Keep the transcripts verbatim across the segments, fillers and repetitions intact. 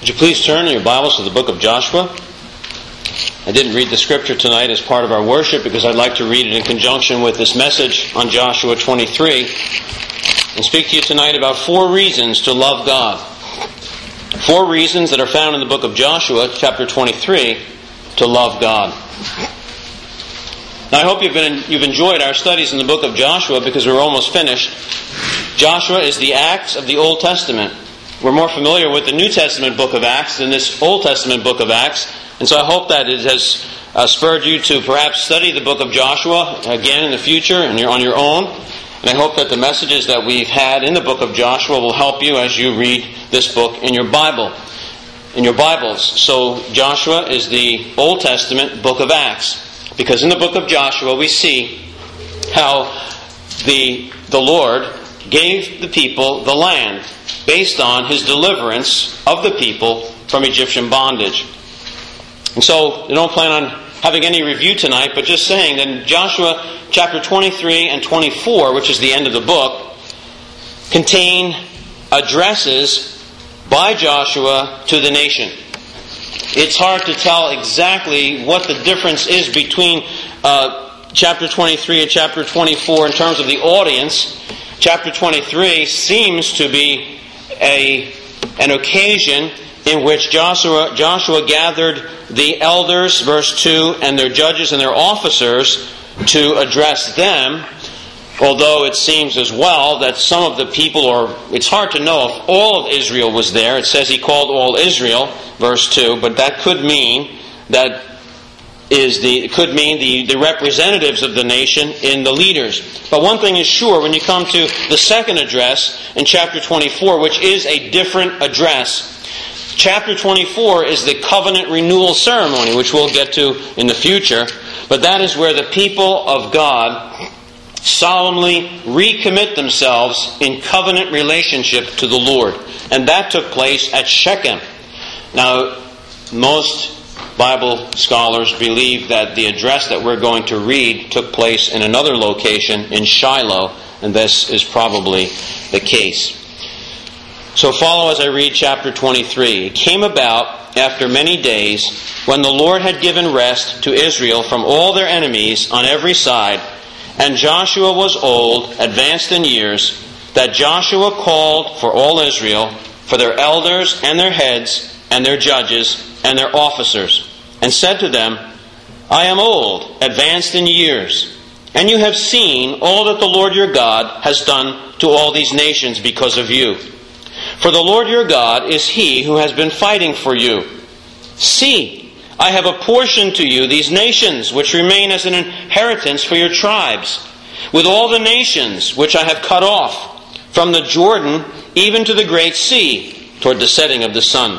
Would you please turn in your Bibles to the book of Joshua? I didn't read the scripture tonight as part of our worship because I'd like to read it in conjunction with this message on Joshua twenty-three and speak to you tonight about four reasons to love God. Four reasons that are found in the book of Joshua, chapter twenty-three, to love God. Now I hope you've been you've enjoyed our studies in the book of Joshua because we're almost finished. Joshua is the Acts of the Old Testament. We're more familiar with the New Testament book of Acts than this Old Testament book of Acts. And so I hope that it has uh, spurred you to perhaps study the book of Joshua again in the future and you're on your own. And I hope that the messages that we've had in the book of Joshua will help you as you read this book in your Bible, in your Bibles. So Joshua is the Old Testament book of Acts. Because in the book of Joshua we see how the, the Lord gave the people the land based on His deliverance of the people from Egyptian bondage. And so, I don't plan on having any review tonight, but just saying that in Joshua chapter twenty-three and twenty-four, which is the end of the book, contain addresses by Joshua to the nation. It's hard to tell exactly what the difference is between uh, chapter twenty-three and chapter twenty-four in terms of the audience. Chapter twenty-three seems to be a an occasion in which Joshua Joshua gathered the elders, verse two, and their judges and their officers to address them. Although it seems as well that some of the people, or it's hard to know if all of Israel was there. It says he called all Israel, verse two, but that could mean that is the it could mean the, the representatives of the nation in the leaders. But one thing is sure, when you come to the second address in chapter twenty-four, which is a different address. Chapter twenty-four is the covenant renewal ceremony, which we'll get to in the future. But that is where the people of God solemnly recommit themselves in covenant relationship to the Lord. And that took place at Shechem. Now, most Bible scholars believe that the address that we're going to read took place in another location in Shiloh, and this is probably the case. So follow as I read chapter twenty-three. It came about after many days, when the Lord had given rest to Israel from all their enemies on every side, and Joshua was old, advanced in years, that Joshua called for all Israel, for their elders and their heads and their judges and their officers, and said to them, I am old, advanced in years, and you have seen all that the Lord your God has done to all these nations because of you. For the Lord your God is He who has been fighting for you. See, I have apportioned to you these nations which remain as an inheritance for your tribes, with all the nations which I have cut off, from the Jordan even to the great sea, toward the setting of the sun.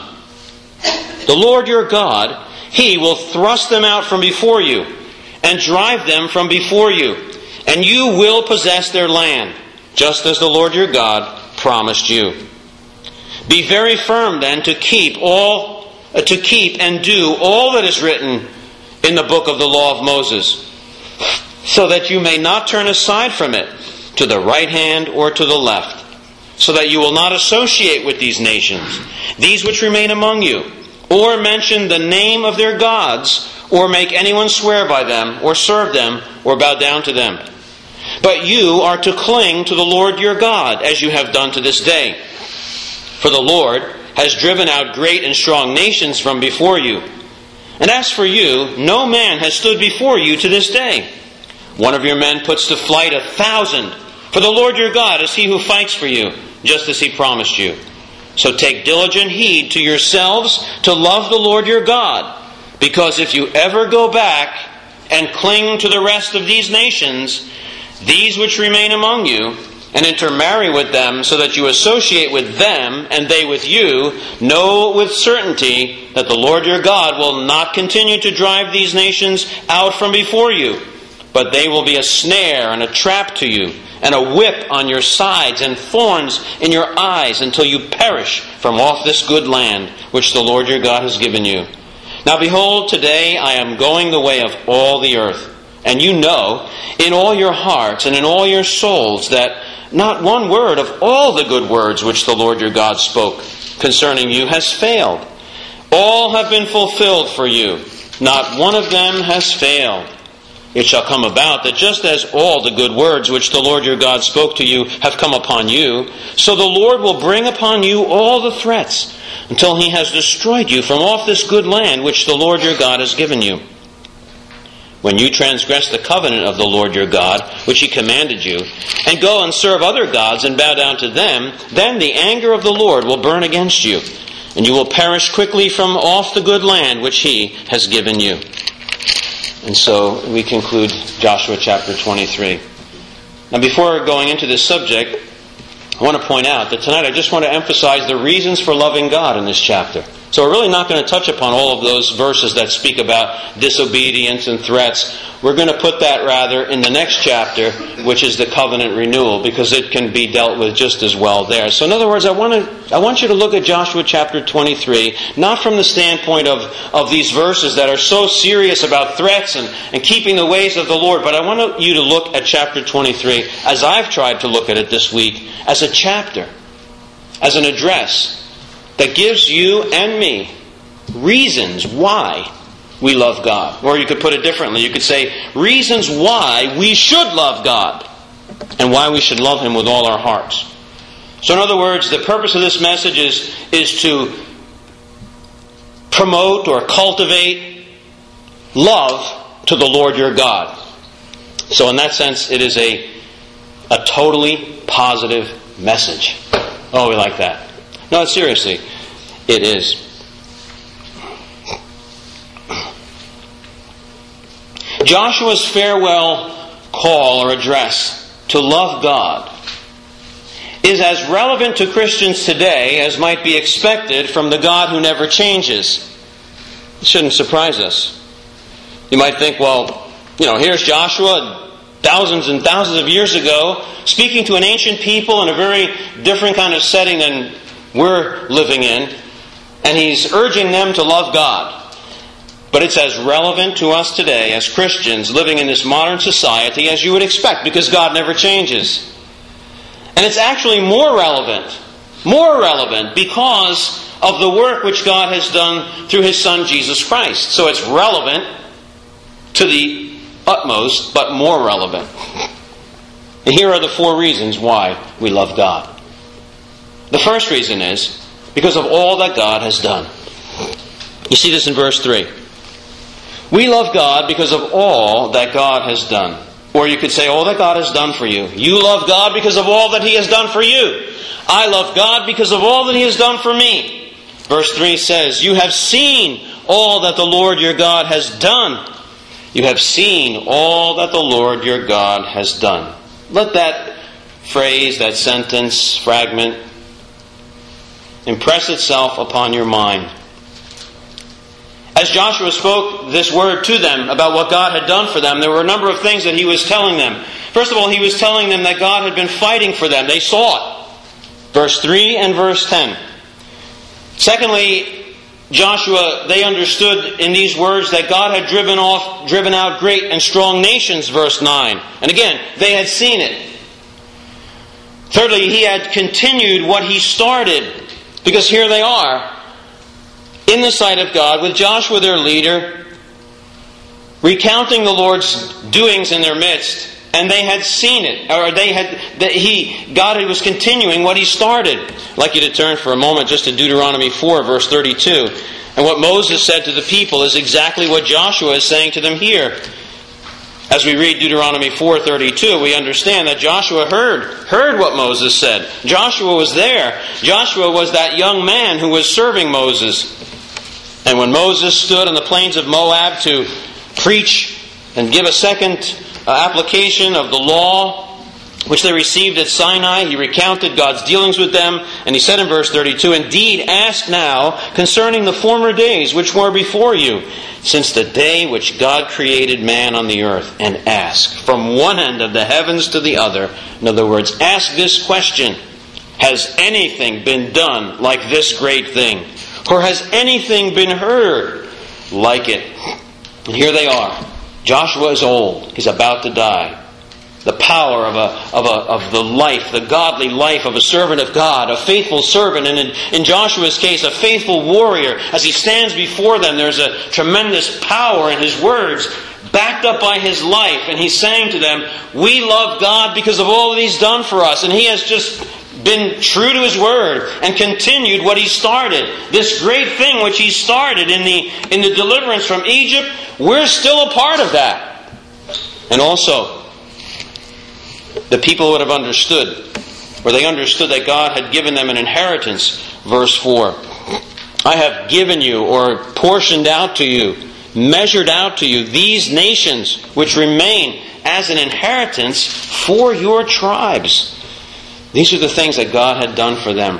The Lord your God, He will thrust them out from before you, and drive them from before you, and you will possess their land, just as the Lord your God promised you. Be very firm then to keep all uh, to keep and do all that is written in the book of the law of Moses, so that you may not turn aside from it to the right hand or to the left, so that you will not associate with these nations, these which remain among you, or mention the name of their gods, or make anyone swear by them, or serve them, or bow down to them. But you are to cling to the Lord your God, as you have done to this day. For the Lord has driven out great and strong nations from before you. And as for you, no man has stood before you to this day. One of your men puts to flight a thousand. For the Lord your God is He who fights for you, just as He promised you. So take diligent heed to yourselves to love the Lord your God. Because if you ever go back and cling to the rest of these nations, these which remain among you, and intermarry with them so that you associate with them and they with you, know with certainty that the Lord your God will not continue to drive these nations out from before you, but they will be a snare and a trap to you, and a whip on your sides and thorns in your eyes until you perish from off this good land which the Lord your God has given you. Now behold, today I am going the way of all the earth, and you know in all your hearts and in all your souls that not one word of all the good words which the Lord your God spoke concerning you has failed, All have been fulfilled for you. Not one of them has failed. It shall come about that just as all the good words which the Lord your God spoke to you have come upon you, so the Lord will bring upon you all the threats until he has destroyed you from off this good land which the Lord your God has given you. When you transgress the covenant of the Lord your God, which he commanded you, and go and serve other gods and bow down to them, then the anger of the Lord will burn against you, and you will perish quickly from off the good land which he has given you. And so we conclude Joshua chapter twenty-three. Now before going into this subject, I want to point out that tonight I just want to emphasize the reasons for loving God in this chapter. So we're really not going to touch upon all of those verses that speak about disobedience and threats. We're going to put that rather in the next chapter, which is the covenant renewal, because it can be dealt with just as well there. So in other words, I want to I want you to look at Joshua chapter twenty-three, not from the standpoint of, of these verses that are so serious about threats and, and keeping the ways of the Lord, but I want you to look at chapter twenty-three, as I've tried to look at it this week, as a chapter, as an address that gives you and me reasons why we love God. Or you could put it differently. You could say reasons why we should love God and why we should love him with all our hearts. So in other words, the purpose of this message is, is to promote or cultivate love to the Lord your God. So in that sense, it is a, a totally positive message. Oh, we like that. No, seriously, it is. Joshua's farewell call or address to love God is as relevant to Christians today as might be expected from the God who never changes. It shouldn't surprise us. You might think, well, you know, here's Joshua thousands and thousands of years ago speaking to an ancient people in a very different kind of setting than we're living in, and he's urging them to love God. But it's as relevant to us today as Christians living in this modern society as you would expect, because God never changes. And it's actually more relevant, more relevant because of the work which God has done through his Son Jesus Christ. So it's relevant to the utmost, but more relevant. And here are the four reasons why we love God. The first reason is because of all that God has done. You see this in verse three. We love God because of all that God has done. Or you could say, all that God has done for you. You love God because of all that he has done for you. I love God because of all that he has done for me. Verse three says, you have seen all that the Lord your God has done. You have seen all that the Lord your God has done. Let that phrase, that sentence, fragment, impress itself upon your mind. As Joshua spoke this word to them about what God had done for them, there were a number of things that he was telling them. First of all, he was telling them that God had been fighting for them. They saw it. Verse three and verse ten. Secondly, Joshua, they understood in these words that God had driven off, driven out great and strong nations, verse nine. And again, they had seen it. Thirdly, he had continued what he started, because here they are, in the sight of God, with Joshua their leader, recounting the Lord's doings in their midst, and they had seen it, or they had, that he, God was continuing what he started. I'd like you to turn for a moment just to Deuteronomy four, verse thirty-two. And what Moses said to the people is exactly what Joshua is saying to them here. As we read Deuteronomy four thirty-two, we understand that Joshua heard, heard what Moses said. Joshua was there. Joshua was that young man who was serving Moses. And when Moses stood on the plains of Moab to preach and give a second uh, application of the law, which they received at Sinai, he recounted God's dealings with them, and he said in verse thirty-two, indeed, ask now concerning the former days which were before you, since the day which God created man on the earth, and ask from one end of the heavens to the other. In other words, ask this question, has anything been done like this great thing? Or has anything been heard like it? And here they are. Joshua is old. He's about to die. the power of a, of a of the life, the godly life of a servant of God, a faithful servant, and in, in Joshua's case, a faithful warrior. As he stands before them, there's a tremendous power in his words, backed up by his life. And he's saying to them, we love God because of all that He's done for us. And He has just been true to His word and continued what He started. This great thing which He started in the in the deliverance from Egypt, we're still a part of that. And also, the people would have understood, or they understood that God had given them an inheritance. Verse four, I have given you, or portioned out to you, measured out to you, these nations which remain as an inheritance for your tribes. These are the things that God had done for them.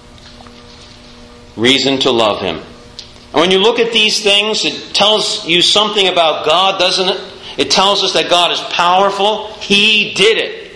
Reason to love Him. And when you look at these things, it tells you something about God, doesn't it? It tells us that God is powerful. He did it.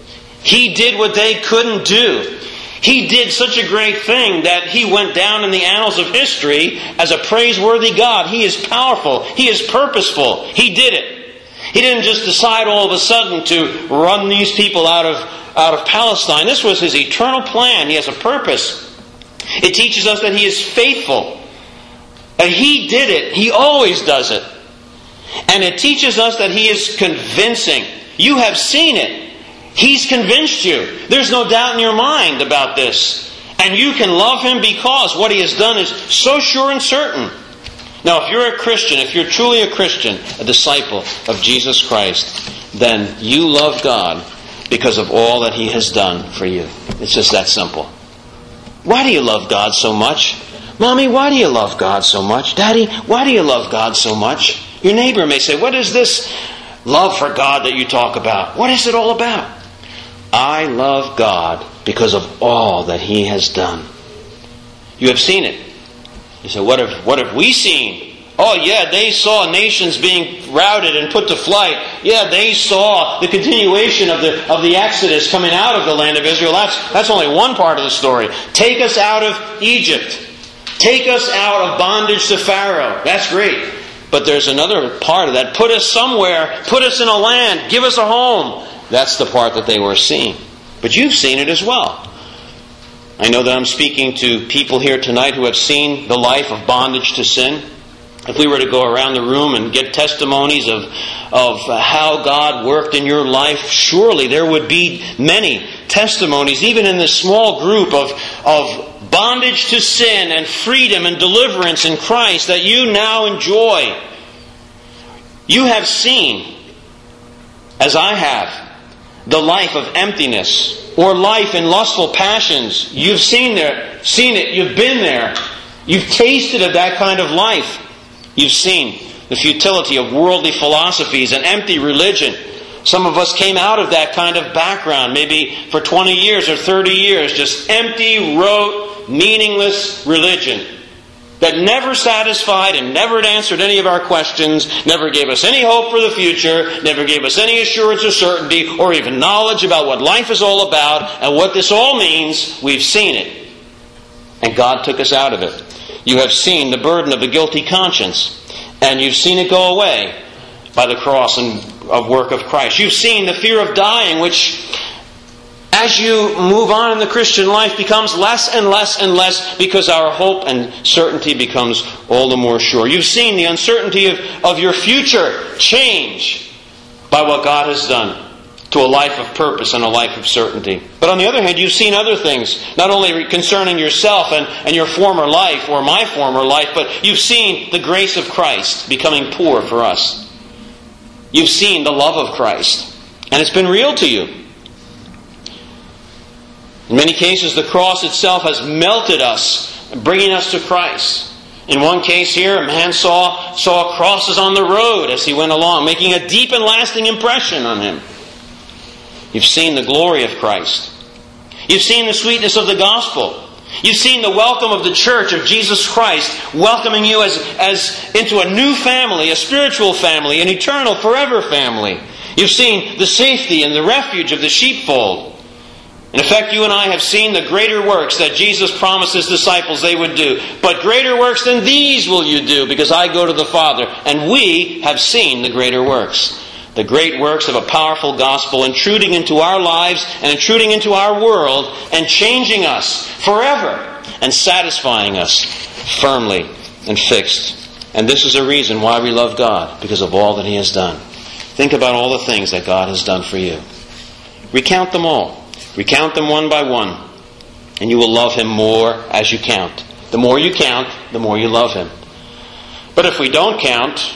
He did what they couldn't do. He did such a great thing that He went down in the annals of history as a praiseworthy God. He is powerful. He is purposeful. He did it. He didn't just decide all of a sudden to run these people out of, out of Palestine. This was His eternal plan. He has a purpose. It teaches us that He is faithful. And He did it. He always does it. And it teaches us that He is convincing. You have seen it. He's convinced you. There's no doubt in your mind about this. And you can love Him because what He has done is so sure and certain. Now, if you're a Christian, if you're truly a Christian, a disciple of Jesus Christ, then you love God because of all that He has done for you. It's just that simple. Why do you love God so much? Mommy, why do you love God so much? Daddy, why do you love God so much? Your neighbor may say, what is this love for God that you talk about? What is it all about? I love God because of all that He has done. You have seen it. You say, what have, what have we seen? Oh yeah, they saw nations being routed and put to flight. Yeah, they saw the continuation of the of the Exodus coming out of the land of Israel. That's, that's only one part of the story. Take us out of Egypt. Take us out of bondage to Pharaoh. That's great. But there's another part of that. Put us somewhere. Put us in a land. Give us a home. That's the part that they were seeing. But you've seen it as well. I know that I'm speaking to people here tonight who have seen the life of bondage to sin. If we were to go around the room and get testimonies of, of how God worked in your life, surely there would be many testimonies, even in this small group of, of bondage to sin and freedom and deliverance in Christ that you now enjoy. You have seen, as I have, the life of emptiness or life in lustful passions. You've seen there, seen it, you've been there. You've tasted of that kind of life. You've seen the futility of worldly philosophies and empty religion. Some of us came out of that kind of background, maybe for twenty years or thirty years, just empty, rote, meaningless religion that never satisfied and never answered any of our questions, never gave us any hope for the future, never gave us any assurance or certainty or even knowledge about what life is all about and what this all means. We've seen it. And God took us out of it. You have seen the burden of the guilty conscience, and you've seen it go away by the cross and of work of Christ. You've seen the fear of dying, which, as you move on in the Christian life, becomes less and less and less because our hope and certainty becomes all the more sure. You've seen the uncertainty of, of your future change by what God has done to a life of purpose and a life of certainty. But on the other hand, you've seen other things, not only concerning yourself and, and your former life or my former life, but you've seen the grace of Christ becoming poor for us. You've seen the love of Christ, and it's been real to you. In many cases, the cross itself has melted us, bringing us to Christ. In one case here, a man saw, saw crosses on the road as he went along, making a deep and lasting impression on him. You've seen the glory of Christ. You've seen the sweetness of the gospel. You've seen the welcome of the church of Jesus Christ, welcoming you as, as into a new family, a spiritual family, an eternal, forever family. You've seen the safety and the refuge of the sheepfold. In effect, you and I have seen the greater works that Jesus promised His disciples they would do. But greater works than these will you do, because I go to the Father. And we have seen the greater works. the great works of a powerful gospel intruding into our lives and intruding into our world and changing us forever and satisfying us firmly and fixed. And this is a reason why we love God, because of all that He has done. Think about all the things that God has done for you. Recount them all. Recount them one by one. And you will love Him more as you count. The more you count, the more you love Him. But if we don't count,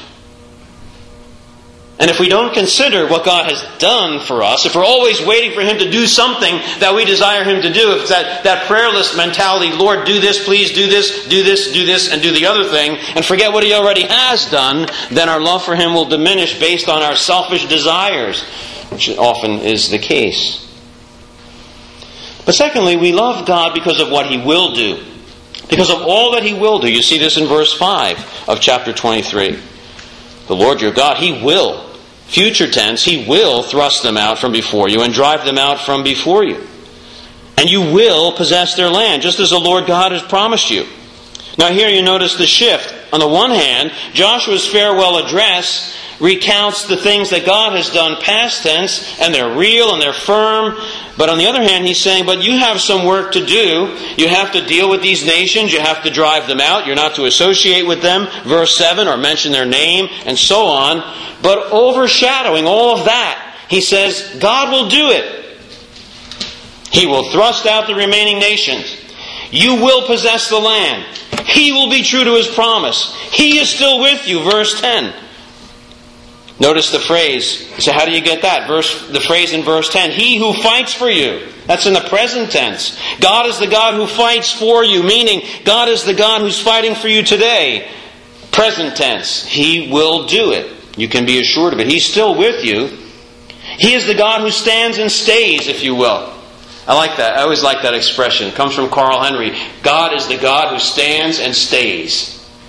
and if we don't consider what God has done for us, if we're always waiting for Him to do something that we desire Him to do, if it's that, that prayerless mentality, Lord, do this, please, do this, do this, do this, and do the other thing, and forget what He already has done, then our love for Him will diminish based on our selfish desires, which often is the case. But secondly, we love God because of what He will do. Because of all that He will do. You see this in verse five of chapter twenty-three. The Lord your God, He will, future tense, He will thrust them out from before you and drive them out from before you. And you will possess their land, just as the Lord God has promised you. Now here you notice the shift. On the one hand, Joshua's farewell address recounts the things that God has done past tense, and they're real and they're firm. But on the other hand, he's saying, but you have some work to do. You have to deal with these nations. You have to drive them out. You're not to associate with them, verse seven, or mention their name, and so on. But overshadowing all of that, he says, God will do it. He will thrust out the remaining nations. You will possess the land. He will be true to His promise. He is still with you, verse ten. Notice the phrase. So how do you get that? Verse, the phrase in verse ten. He who fights for you. That's in the present tense. God is the God who fights for you. Meaning, God is the God who's fighting for you today. Present tense. He will do it. You can be assured of it. He's still with you. He is the God who stands and stays, if you will. I like that. I always like that expression. It comes from Carl Henry. God is the God who stands and stays.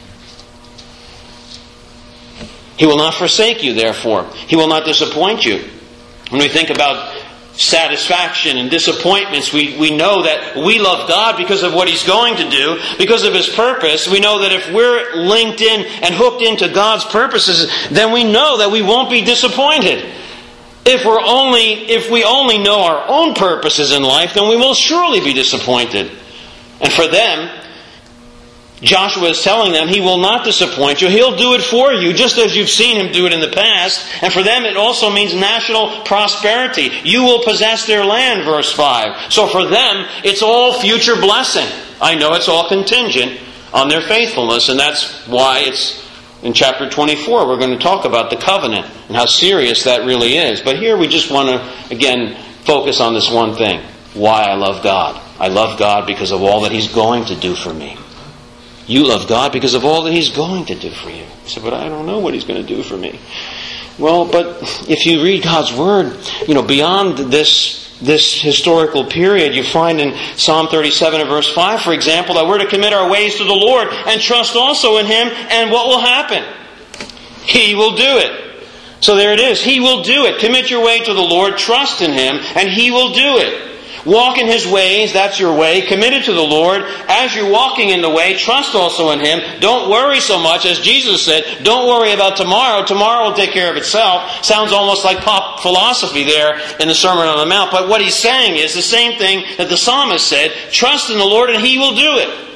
He will not forsake you, therefore. He will not disappoint you. When we think about satisfaction and disappointments, we, we know that we love God because of what He's going to do, because of His purpose. We know that if we're linked in and hooked into God's purposes, then we know that we won't be disappointed. If we're only, if we only know our own purposes in life, then we will surely be disappointed. And for them, Joshua is telling them He will not disappoint you. He'll do it for you, just as you've seen Him do it in the past. And for them it also means national prosperity. You will possess their land, verse five. So for them, it's all future blessing. I know it's all contingent on their faithfulness, and that's why it's in chapter twenty-four we're going to talk about the covenant and how serious that really is. But here we just want to, again, focus on this one thing. Why I love God. I love God because of all that He's going to do for me. You love God because of all that He's going to do for you. You say, but I don't know what He's going to do for me. Well, but if you read God's Word, you know, beyond this, this historical period, you find in Psalm thirty-seven and verse five, for example, that we're to commit our ways to the Lord and trust also in Him, and what will happen? He will do it. So there it is. He will do it. Commit your way to the Lord, trust in Him, and He will do it. Walk in His ways, that's your way. Committed to the Lord. As you're walking in the way, trust also in Him. Don't worry so much. As Jesus said, don't worry about tomorrow. Tomorrow will take care of itself. Sounds almost like pop philosophy there in the Sermon on the Mount. But what he's saying is the same thing that the psalmist said. Trust in the Lord and He will do it.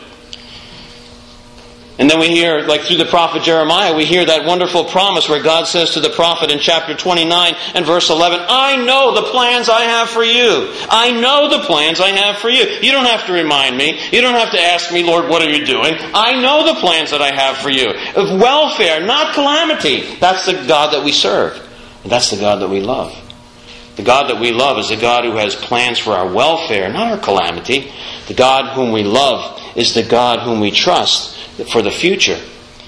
And then we hear, like through the prophet Jeremiah, we hear that wonderful promise where God says to the prophet in chapter twenty-nine and verse eleven, I know the plans I have for you. I know the plans I have for you. You don't have to remind me. You don't have to ask me, Lord, what are you doing? I know the plans that I have for you. Of welfare, not calamity. That's the God that we serve. And that's the God that we love. The God that we love is a God who has plans for our welfare, not our calamity. The God whom we love is the God whom we trust for the future.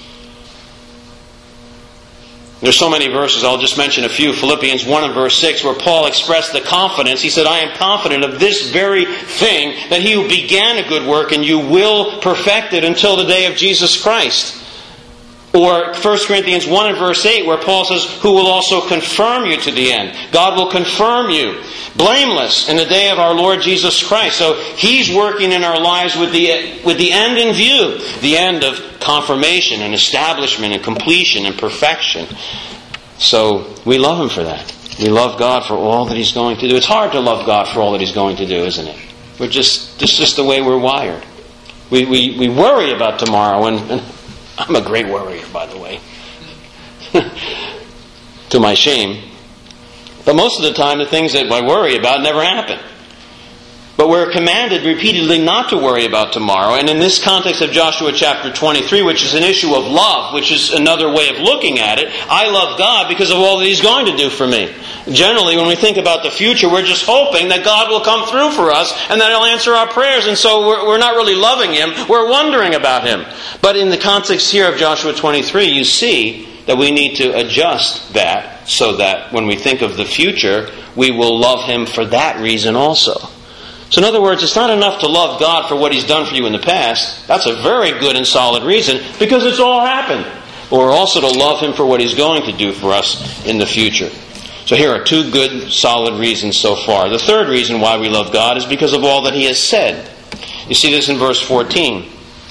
There's so many verses, I'll just mention a few. Philippians one and verse six, where Paul expressed the confidence. He said, I am confident of this very thing, that He who began a good work and you will perfect it until the day of Jesus Christ. Or First Corinthians one and verse eight, where Paul says, who will also confirm you to the end. God will confirm you blameless in the day of our Lord Jesus Christ. So He's working in our lives with the, with the end in view. The end of confirmation and establishment and completion and perfection. So we love Him for that. We love God for all that He's going to do. It's hard to love God for all that He's going to do, isn't it? We're just, this is just the way we're wired. We, we, we worry about tomorrow, and, and I'm a great worrier, by the way. To my shame. But most of the time, the things that I worry about never happen. But we're commanded repeatedly not to worry about tomorrow. And in this context of Joshua chapter twenty-three, which is an issue of love, which is another way of looking at it, I love God because of all that He's going to do for me. Generally, when we think about the future, we're just hoping that God will come through for us and that He'll answer our prayers. And so we're, we're not really loving Him. We're wondering about Him. But in the context here of Joshua twenty-three, you see that we need to adjust that so that when we think of the future, we will love Him for that reason also. So in other words, it's not enough to love God for what He's done for you in the past. That's a very good and solid reason because it's all happened. But we're also to love Him for what He's going to do for us in the future. So here are two good, solid reasons so far. The third reason why we love God is because of all that He has said. You see this in verse fourteen.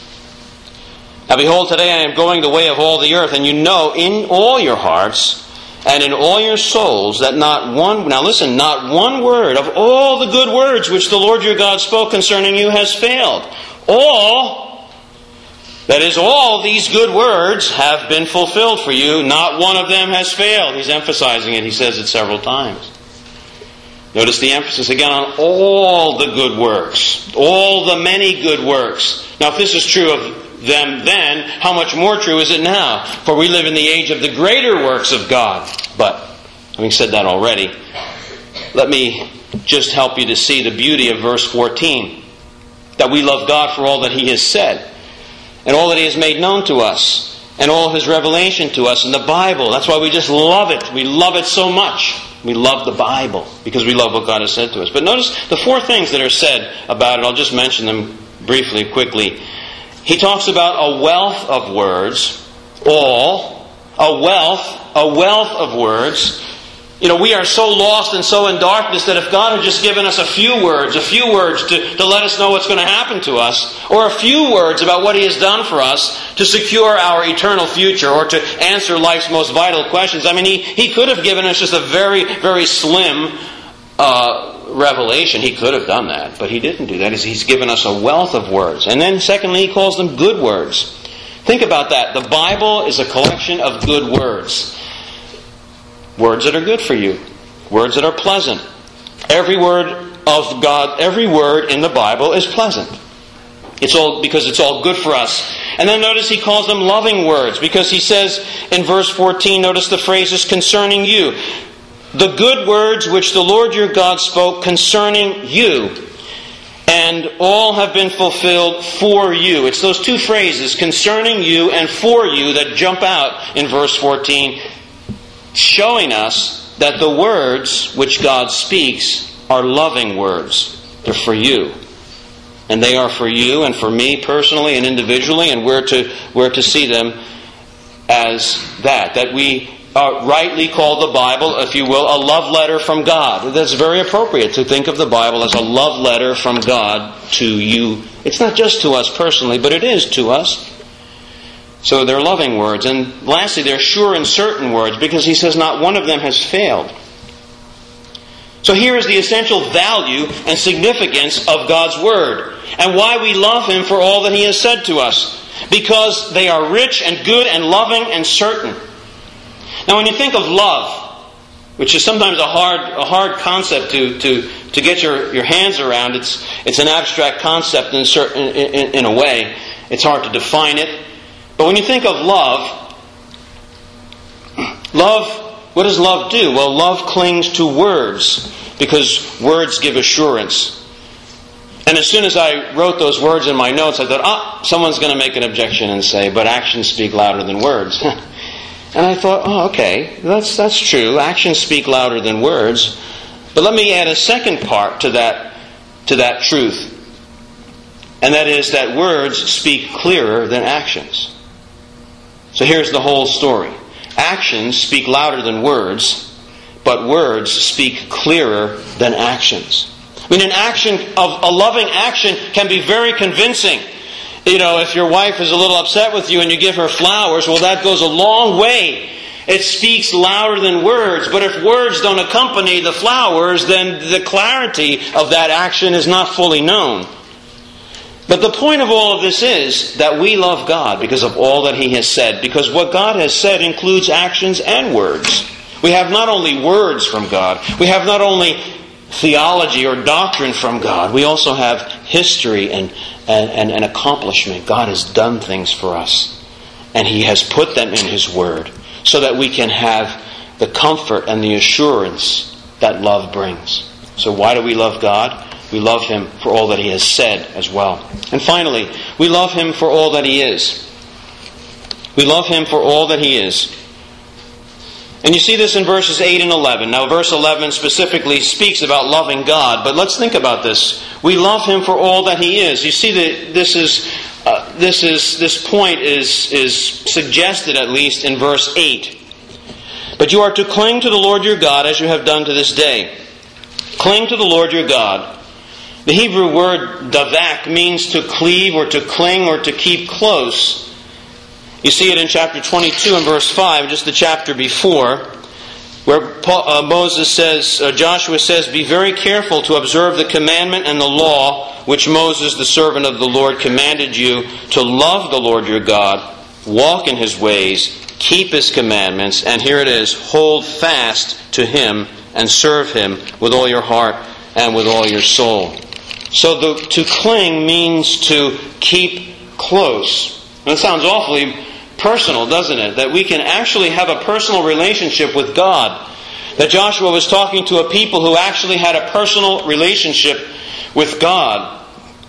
Now behold, today I am going the way of all the earth, and you know in all your hearts and in all your souls that not one, now listen, not one word of all the good words which the Lord your God spoke concerning you has failed. All, that is, all these good words have been fulfilled for you. Not one of them has failed. He's emphasizing it. He says it several times. Notice the emphasis again on all the good works. All the many good works. Now if this is true of them then, how much more true is it now? For we live in the age of the greater works of God. But, having said that already, let me just help you to see the beauty of verse fourteen. That we love God for all that He has said, and all that He has made known to us, and all His revelation to us in the Bible. That's why we just love it. We love it so much. We love the Bible, because we love what God has said to us. But notice the four things that are said about it. I'll just mention them briefly, quickly. He talks about a wealth of words, all, a wealth, a wealth of words. You know, we are so lost and so in darkness that if God had just given us a few words, a few words to, to let us know what's going to happen to us, or a few words about what He has done for us to secure our eternal future, or to answer life's most vital questions. I mean, He, he could have given us just a very, very slim uh revelation. He could have done that, but He didn't do that. He's given us a wealth of words. And then secondly, He calls them good words. Think about that. The Bible is a collection of good words. Words that are good for you. Words that are pleasant. Every word of God, every word in the Bible is pleasant. It's all because it's all good for us. And then notice He calls them loving words, because He says in verse fourteen, notice the phrases concerning you. The good words which the Lord your God spoke concerning you, and all have been fulfilled for you. It's those two phrases, concerning you and for you, that jump out in verse fourteen, showing us that the words which God speaks are loving words. They're for you. And they are for you and for me personally and individually, and we're to, we're to see them as that. That we Uh, rightly call the Bible, if you will, a love letter from God. That's very appropriate to think of the Bible as a love letter from God to you. It's not just to us personally, but it is to us. So they're loving words. And lastly, they're sure and certain words, because He says not one of them has failed. So here is the essential value and significance of God's Word, and why we love Him for all that He has said to us. Because they are rich and good and loving and certain. Now when you think of love, which is sometimes a hard a hard concept to to, to get your, your hands around, it's it's an abstract concept in, certain, in, in a way. It's hard to define it. But when you think of love, love, what does love do? Well, love clings to words, because words give assurance. And as soon as I wrote those words in my notes, I thought, ah, someone's going to make an objection and say, but actions speak louder than words. And I thought, oh, okay, that's that's true. Actions speak louder than words. But let me add a second part to that to that truth. And that is that words speak clearer than actions. So here's the whole story. Actions speak louder than words, but words speak clearer than actions. I mean, an action of a loving action can be very convincing. You know, if your wife is a little upset with you and you give her flowers, well, that goes a long way it speaks louder than words. But if words don't accompany the flowers, then the clarity of that action is not fully known. But the point of all of this is that we love God because of all that He has said. Because what God has said includes actions and words. We have not only words from God. We have not only theology or doctrine from God. We also have history and, and, and, and accomplishment. God has done things for us. And He has put them in His Word so that we can have the comfort and the assurance that love brings. So why do we love God? We love Him for all that He has said as well. And finally, we love Him for all that He is. We love Him for all that He is. And you see this in verses eight and eleven. Now, verse eleven specifically speaks about loving God, but let's think about this. We love Him for all that He is. You see that this is uh, this is this point is is suggested at least in verse eight. But you are to cling to the Lord your God as you have done to this day. Cling to the Lord your God. The Hebrew word davak means to cleave or to cling or to keep close. You see it in chapter twenty-two and verse five, just the chapter before, where Paul, uh, Moses says, uh, Joshua says, "Be very careful to observe the commandment and the law which Moses, the servant of the Lord, commanded you to love the Lord your God, walk in His ways, keep His commandments," and here it is, "hold fast to Him and serve Him with all your heart and with all your soul." So the, to cling means to keep close. And it sounds awfully personal, doesn't it? That we can actually have a personal relationship with God. That Joshua was talking to a people who actually had a personal relationship with God.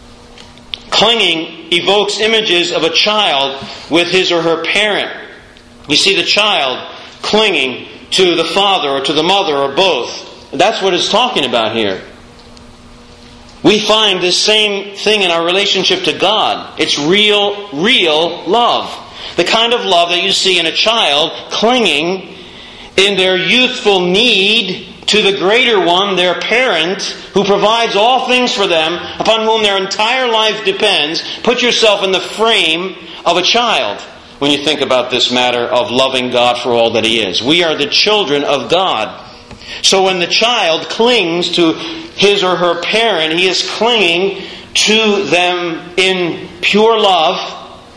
Clinging evokes images of a child with his or her parent. You see the child clinging to the father or to the mother or both. That's what it's talking about here. We find this same thing in our relationship to God. It's real, real love. The kind of love that you see in a child clinging in their youthful need to the greater one, their parent, who provides all things for them, upon whom their entire life depends. Put yourself in the frame of a child when you think about this matter of loving God for all that He is. We are the children of God. So when the child clings to his or her parent, he is clinging to them in pure love.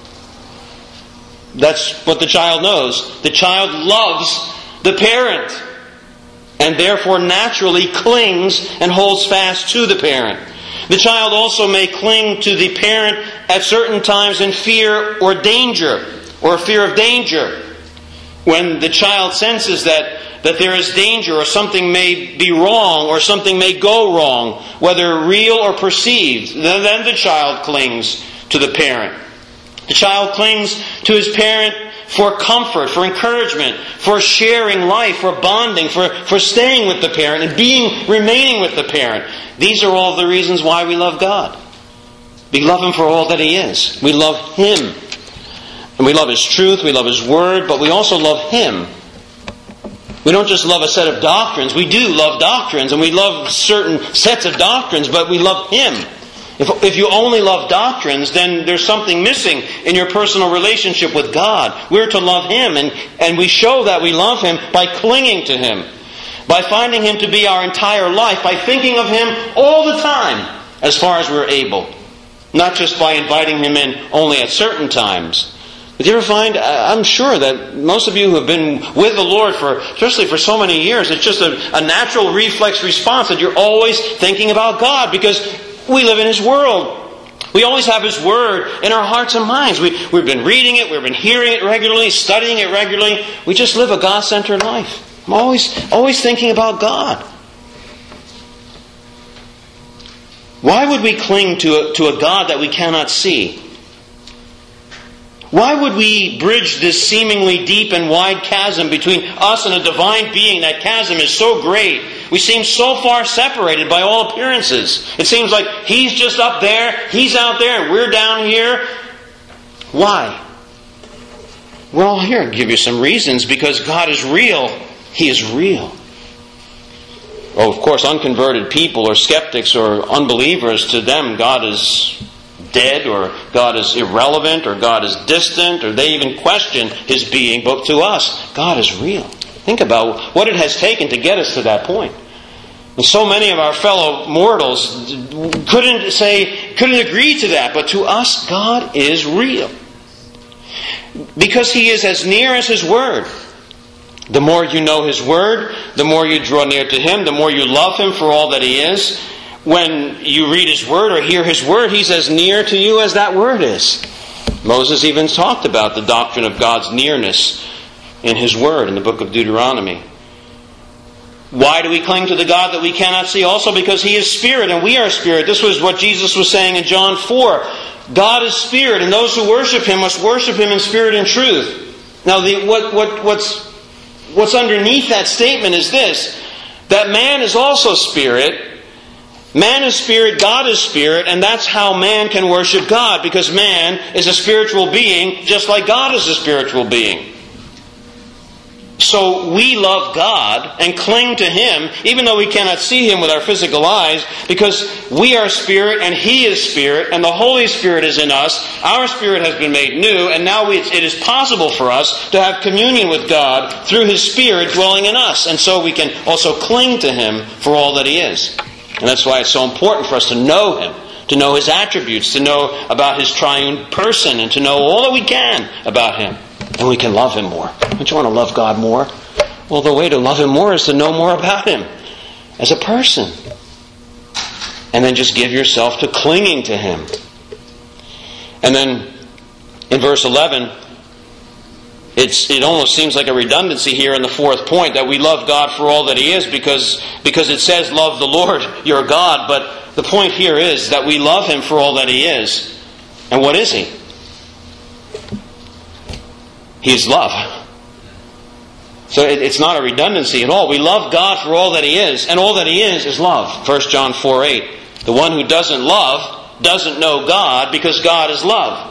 That's what the child knows. The child loves the parent, and therefore naturally clings and holds fast to the parent. The child also may cling to the parent at certain times in fear or danger, or fear of danger. When the child senses that that there is danger or something may be wrong or something may go wrong, whether real or perceived, then the child clings to the parent. The child clings to his parent for comfort, for encouragement, for sharing life, for bonding, for, for staying with the parent and being, remaining with the parent. These are all the reasons why we love God. We love Him for all that He is. We love Him. And we love His truth, we love His Word, but we also love Him. We don't just love a set of doctrines. We do love doctrines, and we love certain sets of doctrines, but we love Him. If, if you only love doctrines, then there's something missing in your personal relationship with God. We're to love Him, and, and we show that we love Him by clinging to Him, by finding Him to be our entire life, by thinking of Him all the time, as far as we're able. Not just by inviting Him in only at certain times. But do you ever find, I'm sure that most of you who have been with the Lord for, especially for so many years, it's just a, a natural reflex response that you're always thinking about God, because we live in His world. We always have His Word in our hearts and minds. We, we've been reading it, we've been hearing it regularly, studying it regularly. We just live a God-centered life. I'm always, always thinking about God. Why would we cling to a, to a God that we cannot see? Why would we bridge this seemingly deep and wide chasm between us and a divine being? That chasm is so great. We seem so far separated by all appearances. It seems like He's just up there, He's out there, and we're down here. Why? Well, here I'll give you some reasons. Because God is real. He is real. Oh, of course, unconverted people or skeptics or unbelievers, to them God is dead, or God is irrelevant, or God is distant, or they even question His being. But to us, God is real. Think about what it has taken to get us to that point. And so many of our fellow mortals couldn't say, couldn't agree to that. But to us, God is real. Because He is as near as His Word. The more you know His Word, the more you draw near to Him, the more you love Him for all that He is. When you read His Word or hear His Word, He's as near to you as that Word is. Moses even talked about the doctrine of God's nearness in His Word in the book of Deuteronomy. Why do we cling to the God that we cannot see? Also because He is Spirit and we are Spirit. This was what Jesus was saying in John four. God is Spirit, and those who worship Him must worship Him in spirit and truth. Now, the, what, what, what's, what's underneath that statement is this, that man is also Spirit. Man is Spirit, God is Spirit, and that's how man can worship God, because man is a spiritual being just like God is a spiritual being. So we love God and cling to Him, even though we cannot see Him with our physical eyes, because we are Spirit and He is Spirit, and the Holy Spirit is in us. Our spirit has been made new, and now we, it is possible for us to have communion with God through His Spirit dwelling in us. And so we can also cling to Him for all that He is. And that's why it's so important for us to know Him, to know His attributes, to know about His triune person, and to know all that we can about Him. And we can love Him more. Don't you want to love God more? Well, the way to love Him more is to know more about Him as a person. And then just give yourself to clinging to Him. And then in verse eleven, it's, it almost seems like a redundancy here in the fourth point, that we love God for all that He is, because, because it says, love the Lord your God. But the point here is that we love Him for all that He is. And what is He? He is love. So it, it's not a redundancy at all. We love God for all that He is, and all that He is is love. First John four eight. The one who doesn't love doesn't know God, because God is love.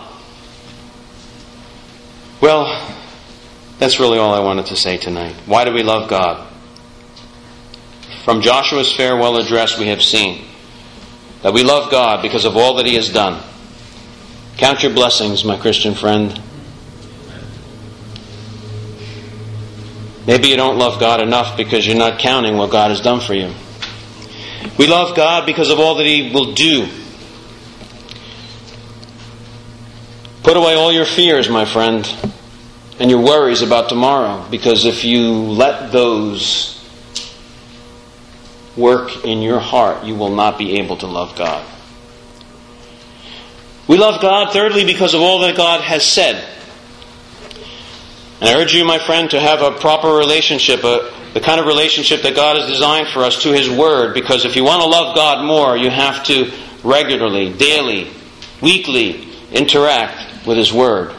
Well, that's really all I wanted to say tonight. Why do we love God? From Joshua's farewell address we have seen that we love God because of all that He has done. Count your blessings, my Christian friend. Maybe you don't love God enough because you're not counting what God has done for you. We love God because of all that He will do. Put away all your fears, my friend, and your worries about tomorrow, because if you let those work in your heart, you will not be able to love God. We love God, thirdly, because of all that God has said. And I urge you, my friend, to have a proper relationship, a, the kind of relationship that God has designed for us to His Word. Because if you want to love God more, you have to regularly, daily, weekly interact with His Word.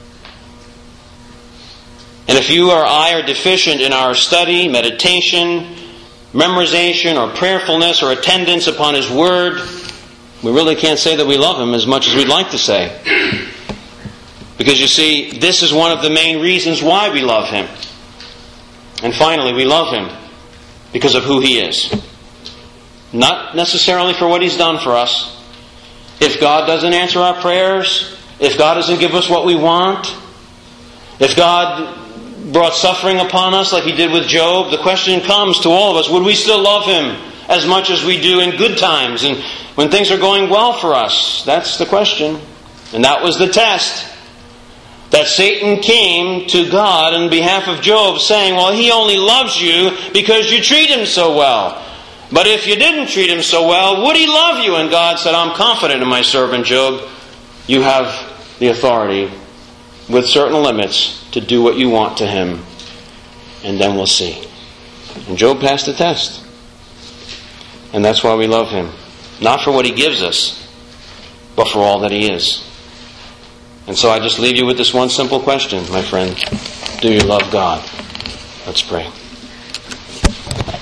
And if you or I are deficient in our study, meditation, memorization, or prayerfulness, or attendance upon His Word, we really can't say that we love Him as much as we'd like to say. Because you see, this is one of the main reasons why we love Him. And finally, we love Him because of who He is. Not necessarily for what He's done for us. If God doesn't answer our prayers, if God doesn't give us what we want, if God brought suffering upon us like He did with Job, the question comes to all of us, would we still love Him as much as we do in good times and when things are going well for us? That's the question. And that was the test. That Satan came to God on behalf of Job saying, well, he only loves you because you treat him so well. But if you didn't treat him so well, would he love you? And God said, I'm confident in my servant Job. You have the authority, with certain limits, to do what you want to him. And then we'll see. And Job passed the test. And that's why we love him. Not for what he gives us, but for all that he is. And so I just leave you with this one simple question, my friend. Do you love God? Let's pray.